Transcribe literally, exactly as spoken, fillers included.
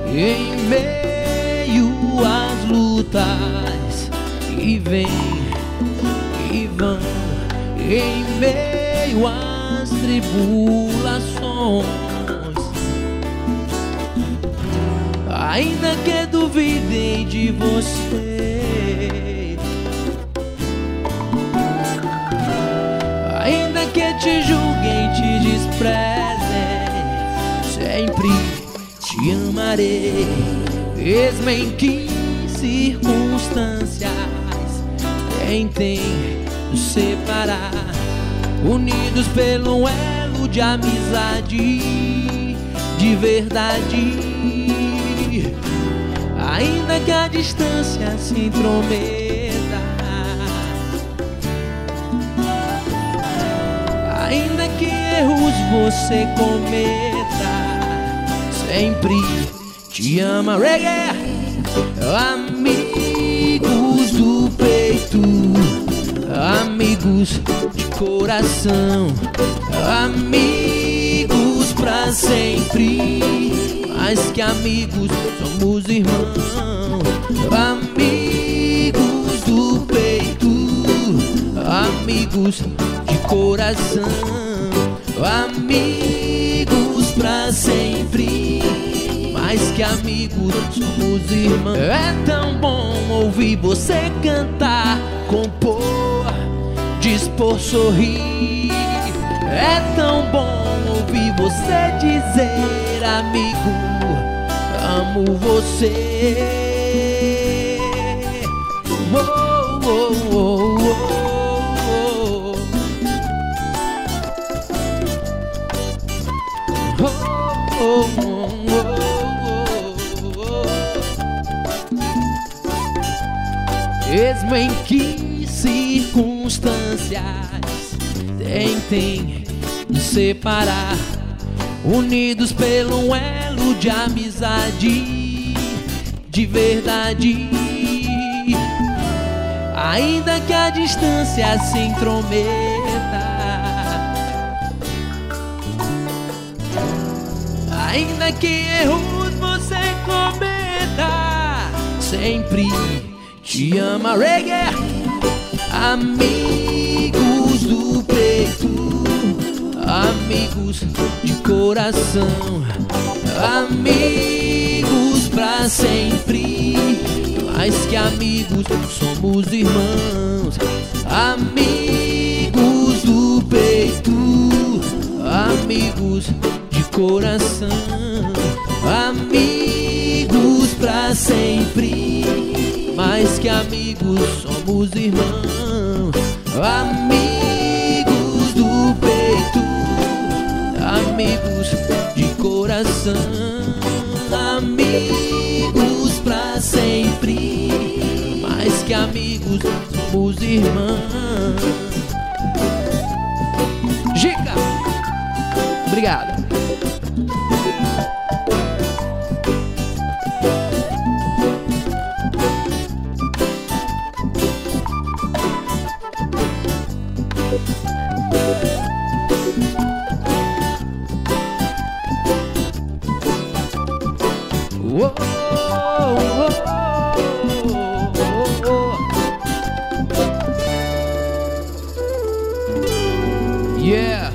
em meio às lutas que vêm e vão, em meio às tribulações, ainda que duvidem de você, ainda que te julguem, te desprezem, sempre te amarei, mesmo em que circunstâncias tentem nos separar, unidos pelo elo de amizade, de verdade, ainda que a distância se intrometa, ainda que erros você cometa, sempre te ama. Reggae! Amigos do peito, amigos de coração, amigos pra sempre, mais que amigos, somos irmãos. Amigos do peito, amigos de coração, amigos pra sempre, mais que amigos, somos irmãos. É tão bom ouvir você cantar, compor, dispor, sorrir. É tão bom ouvir você dizer, amigo, amo você. Oh, oh, oh, oh, oh. Oh, oh, oh, oh. Mesmo em que circunstâncias tentem nos separar, unidos pelo elo de amizade, de verdade, ainda que a distância se intrometa, ainda que erros você cometa, sempre te ama. Reggae! Amigos do peito, amigos de coração, amigos pra sempre, mais que amigos, somos irmãos. Amigos do peito, amigos de coração, amigos pra sempre, mais que amigos, somos irmãos. Amigos do peito, amigos de coração, amigos pra sempre, mais que amigos, somos irmãos. Gica! Obrigado. Oh, oh, oh, oh, oh. Yeah.